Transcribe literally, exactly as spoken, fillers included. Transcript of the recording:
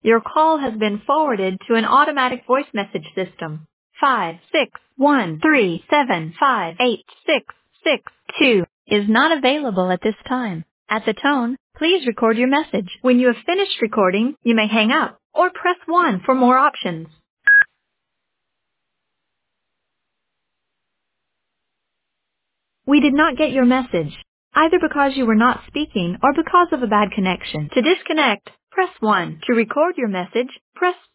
Your call has been forwarded to an automatic voice message system. Five six one three seven five eight six six two is not available at this time. At the tone, please record your message. When you have finished recording, you may hang up or press one for more options. We did not get your message, either because you were not speaking or because of a bad connection. To disconnect, press one. To record your message, press